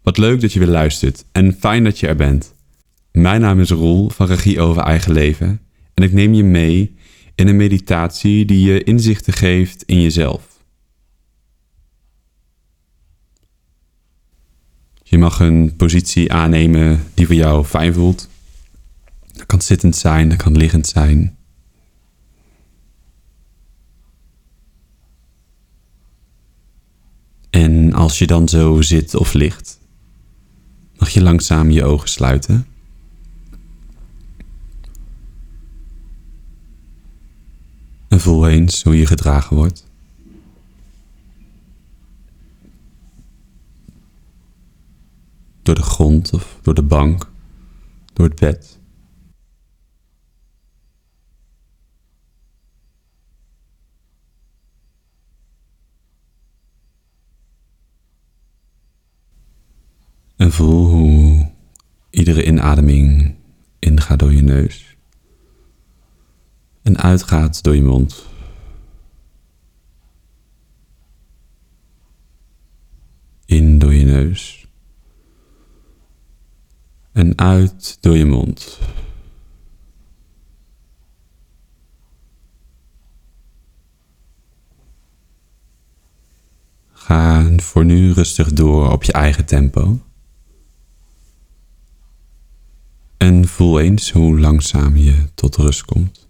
Wat leuk dat je weer luistert en fijn dat je er bent. Mijn naam is Roel van Regie over Eigen Leven en ik neem je mee in een meditatie die je inzichten geeft in jezelf. Je mag een positie aannemen die voor jou fijn voelt. Dat kan zittend zijn, dat kan liggend zijn. En als je dan zo zit of ligt, mag je langzaam je ogen sluiten. En voel eens hoe je gedragen wordt. Door de grond of door de bank, door het bed. En voel hoe iedere inademing ingaat door je neus en uitgaat door je mond. In door je neus en uit door je mond. Ga voor nu rustig door op je eigen tempo. En voel eens hoe langzaam je tot rust komt.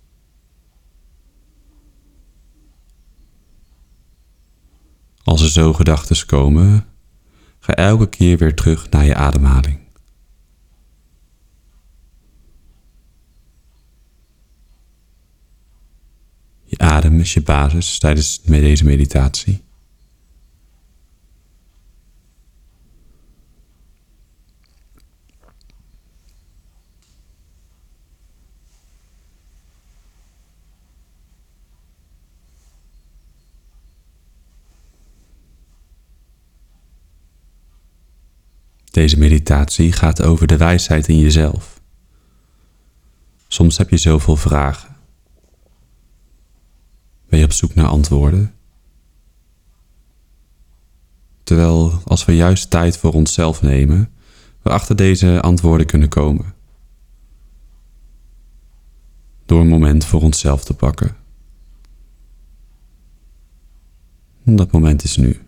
Als er zo gedachten komen, ga elke keer weer terug naar je ademhaling. Je adem is je basis tijdens deze meditatie. Deze meditatie gaat over de wijsheid in jezelf. Soms heb je zoveel vragen. Ben je op zoek naar antwoorden? Terwijl als we juist tijd voor onszelf nemen, we achter deze antwoorden kunnen komen. Door een moment voor onszelf te pakken. En dat moment is nu.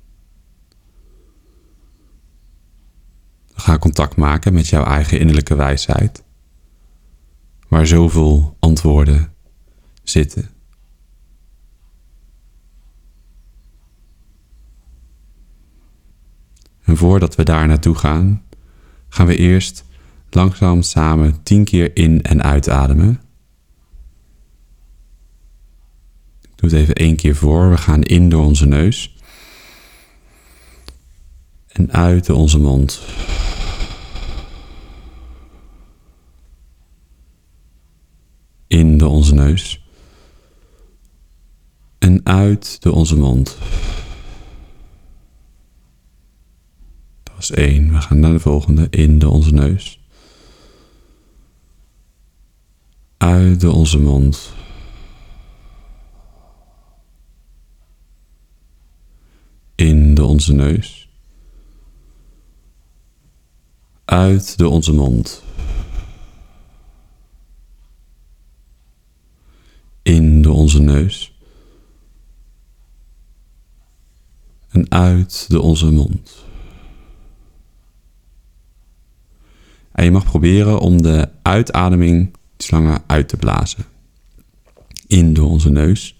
Ga contact maken met jouw eigen innerlijke wijsheid, waar zoveel antwoorden zitten. En voordat we daar naartoe gaan, gaan we eerst langzaam samen 10 keer in- en uitademen. Ik doe het even 1 keer voor. We gaan in door onze neus en uit door onze mond. In door onze neus en uit door onze mond. Dat was 1. We gaan naar de volgende. In door onze neus. Uit door onze mond. In door onze neus. Uit door onze mond. In door onze neus. En uit door onze mond. En je mag proberen om de uitademing iets langer uit te blazen. In door onze neus.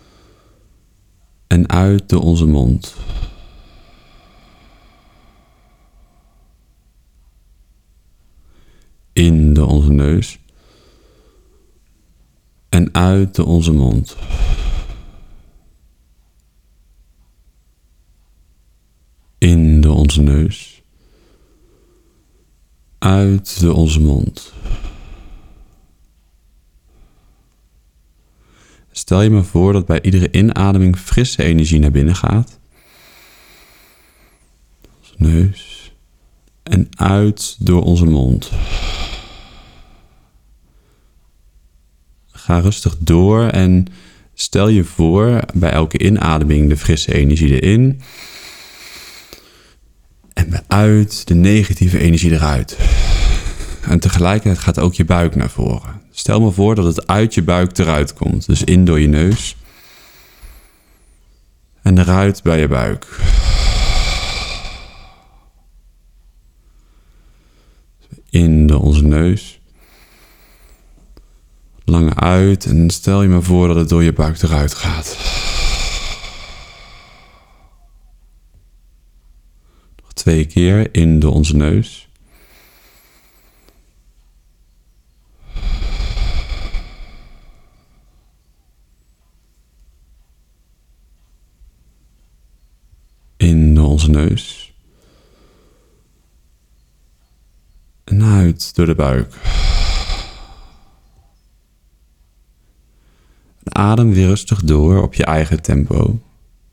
En uit door onze mond. In door onze neus. En uit door onze mond. In door onze neus. Uit door onze mond. Stel je me voor dat bij iedere inademing frisse energie naar binnen gaat. Onze neus. En uit door onze mond. Ga rustig door en stel je voor bij elke inademing de frisse energie erin. En Adem uit, de negatieve energie eruit. En tegelijkertijd gaat ook je buik naar voren. Stel me voor dat het uit je buik eruit komt. Dus in door je neus. En eruit bij je buik. In door onze neus. Lange uit en stel je me voor dat het door je buik eruit gaat. Nog 2 keer in door onze neus. In door onze neus. En uit door de buik. En adem weer rustig door op je eigen tempo.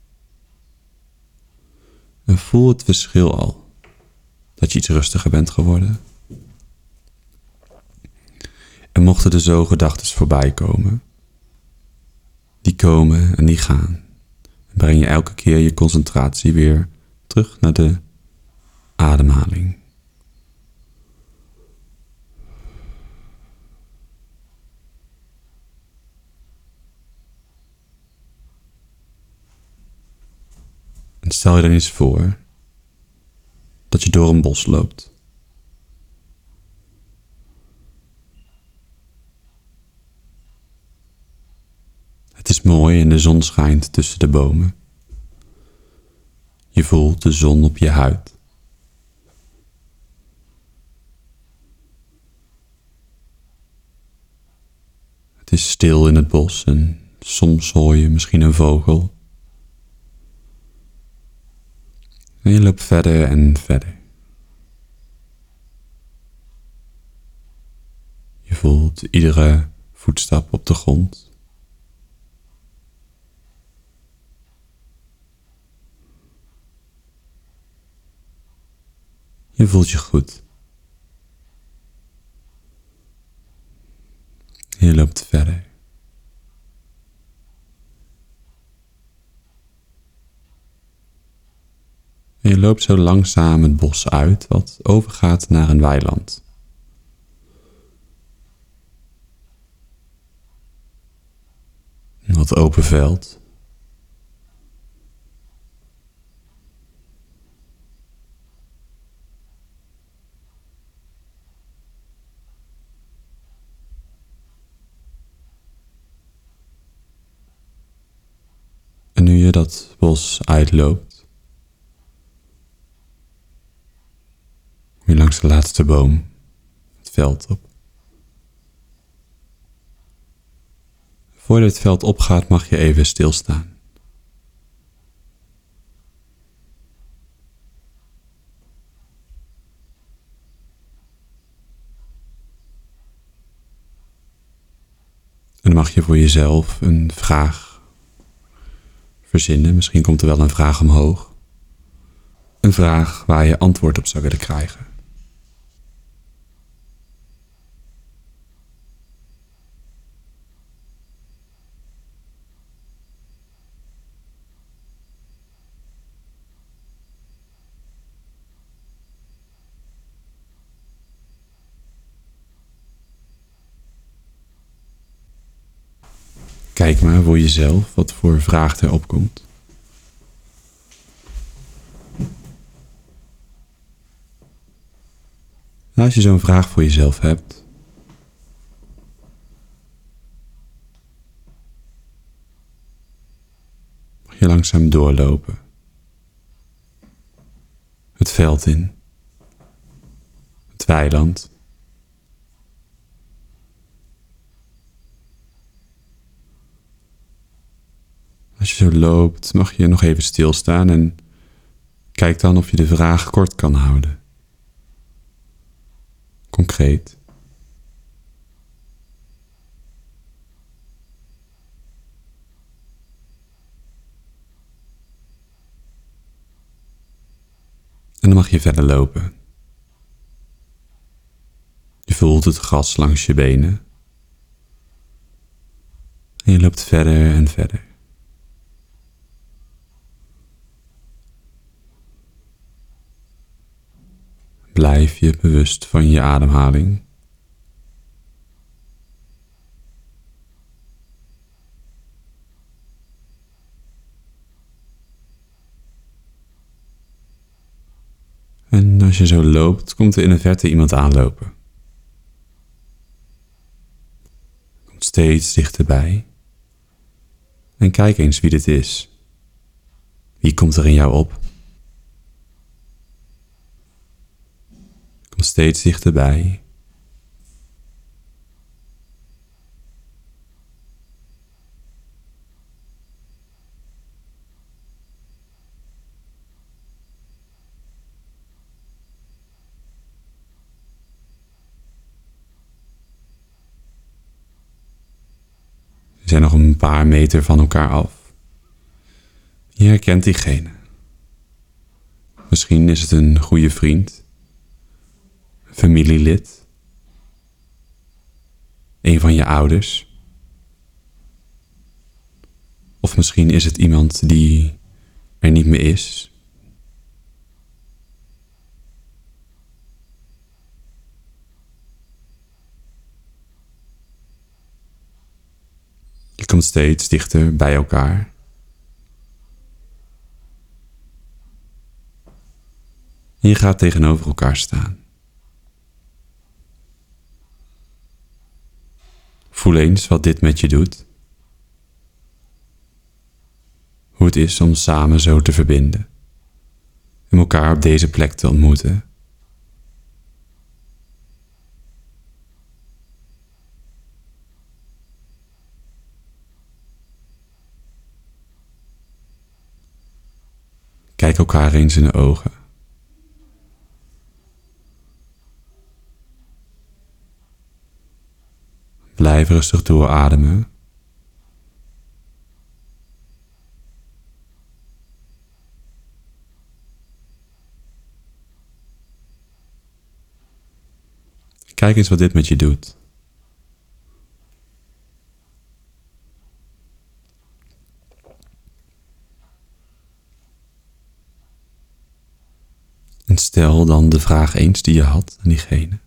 En voel het verschil al. Dat je iets rustiger bent geworden. En mochten er zo gedachten voorbij komen. Die komen en die gaan. En breng je elke keer je concentratie weer terug naar de ademhaling. En stel je dan eens voor dat je door een bos loopt. Het is mooi en de zon schijnt tussen de bomen. Je voelt de zon op je huid. Het is stil in het bos en soms hoor je misschien een vogel. En je loopt verder en verder. Je voelt iedere voetstap op de grond. Je voelt je goed. Je loopt verder. En je loopt zo langzaam het bos uit, wat overgaat naar een weiland. Een wat open veld. En nu je dat bos uitloopt, kom je langs de laatste boom, het veld op. Voordat het veld opgaat mag je even stilstaan. En dan mag je voor jezelf een vraag verzinnen. Misschien komt er wel een vraag omhoog. Een vraag waar je antwoord op zou willen krijgen. Kijk maar voor jezelf wat voor vraag er opkomt. En als je zo'n vraag voor jezelf hebt, mag je langzaam doorlopen. Het veld in. Het weiland. Als je zo loopt, mag je nog even stilstaan en kijk dan of je de vraag kort kan houden. Concreet. En dan mag je verder lopen. Je voelt het gras langs je benen. En je loopt verder en verder. Blijf je bewust van je ademhaling. En als je zo loopt, komt er in de verte iemand aanlopen. Komt steeds dichterbij. En kijk eens wie dit is. Wie komt er in jou op? Komt steeds dichterbij. We zijn nog een paar meter van elkaar af. Je herkent diegene. Misschien is het een goede vriend, een familielid, een van je ouders. Of misschien is het iemand die er niet meer is. Je komt steeds dichter bij elkaar. En je gaat tegenover elkaar staan. Voel eens wat dit met je doet. Hoe het is om samen zo te verbinden. En elkaar op deze plek te ontmoeten. Kijk elkaar eens in de ogen. Blijf rustig doorademen. Kijk eens wat dit met je doet. En stel dan de vraag eens die je had aan diegene.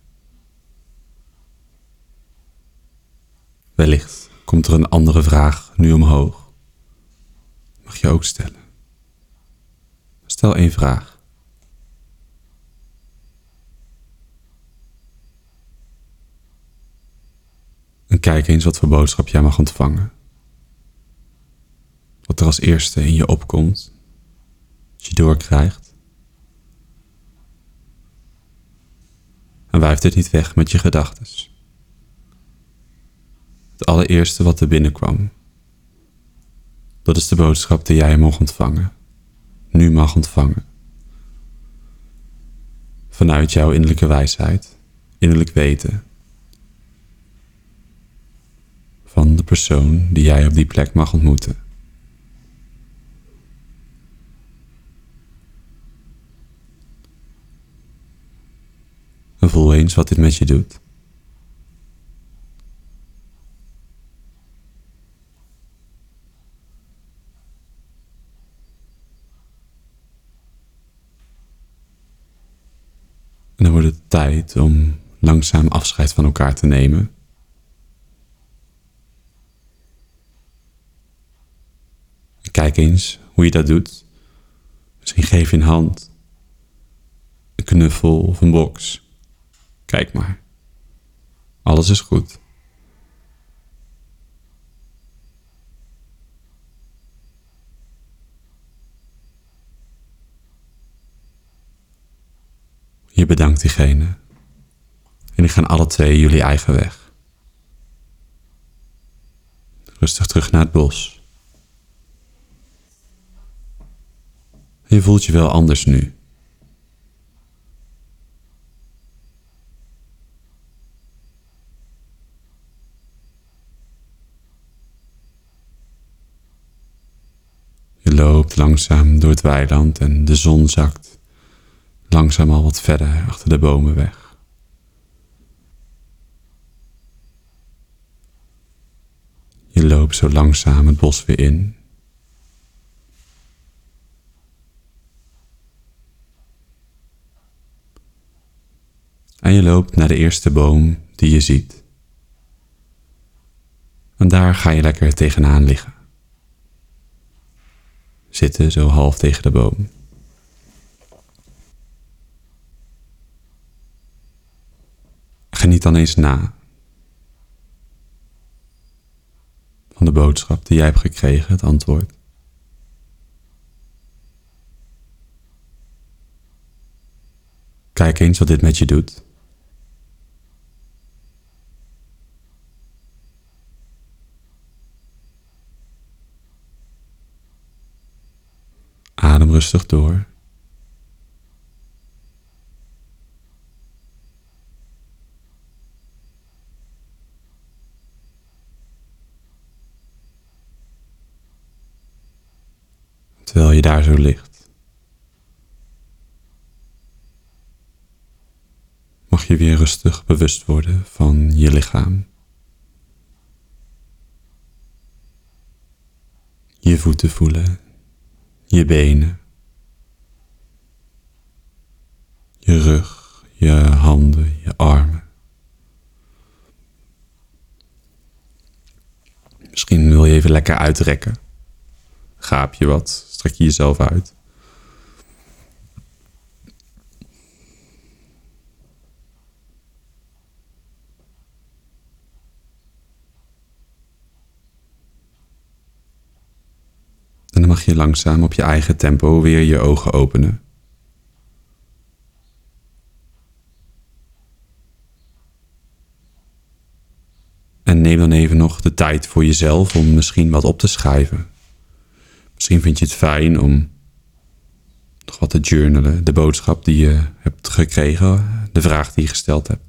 Wellicht komt er een andere vraag nu omhoog. Mag je ook stellen. Stel één vraag. En kijk eens wat voor boodschap jij mag ontvangen. Wat er als eerste in je opkomt, als je doorkrijgt. En wuif dit niet weg met je gedachtes. Het allereerste wat er binnenkwam, dat is de boodschap die jij mag ontvangen. Nu mag ontvangen. Vanuit jouw innerlijke wijsheid, innerlijk weten. Van de persoon die jij op die plek mag ontmoeten. En voel eens wat dit met je doet. En dan wordt het tijd om langzaam afscheid van elkaar te nemen. Kijk eens hoe je dat doet. Misschien geef je een hand, een knuffel of een box. Kijk maar. Alles is goed. Je bedankt diegene. En die gaan alle twee jullie eigen weg. Rustig terug naar het bos. Je voelt je wel anders nu. Je loopt langzaam door het weiland en de zon zakt langzaam al wat verder achter de bomen weg. Je loopt zo langzaam het bos weer in. En je loopt naar de eerste boom die je ziet. En daar ga je lekker tegenaan liggen. Zitten zo half tegen de boom. Geniet dan eens na van de boodschap die jij hebt gekregen, het antwoord. Kijk eens wat dit met je doet. Adem rustig door. Terwijl je daar zo ligt, mag je weer rustig bewust worden van je lichaam. Je voeten voelen, je benen, je rug, je handen, je armen. Misschien wil je even lekker uitrekken. Gaap je wat, strek je jezelf uit. En dan mag je langzaam op je eigen tempo weer je ogen openen. En neem dan even nog de tijd voor jezelf om misschien wat op te schrijven. Misschien vind je het fijn om nog wat te journalen, de boodschap die je hebt gekregen, de vraag die je gesteld hebt.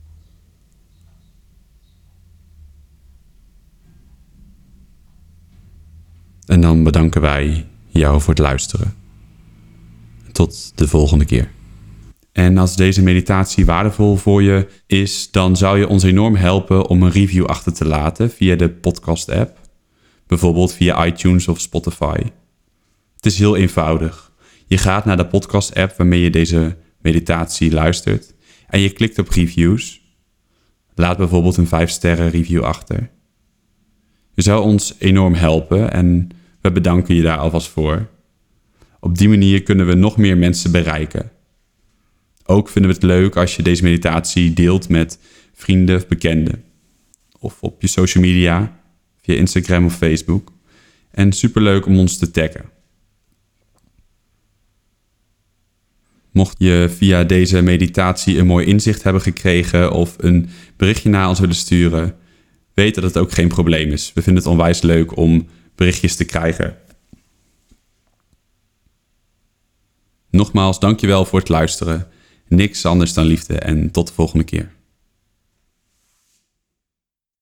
En dan bedanken wij jou voor het luisteren. Tot de volgende keer. En als deze meditatie waardevol voor je is, dan zou je ons enorm helpen om een review achter te laten via de podcast-app. Bijvoorbeeld via iTunes of Spotify. Het is heel eenvoudig. Je gaat naar de podcast-app waarmee je deze meditatie luistert en je klikt op reviews. Laat bijvoorbeeld een 5-sterren review achter. Je zou ons enorm helpen en we bedanken je daar alvast voor. Op die manier kunnen we nog meer mensen bereiken. Ook vinden we het leuk als je deze meditatie deelt met vrienden of bekenden. Of op je social media, via Instagram of Facebook. En superleuk om ons te taggen. Mocht je via deze meditatie een mooi inzicht hebben gekregen of een berichtje naar ons willen sturen, weet dat het ook geen probleem is. We vinden het onwijs leuk om berichtjes te krijgen. Nogmaals, dankjewel voor het luisteren. Niks anders dan liefde en tot de volgende keer.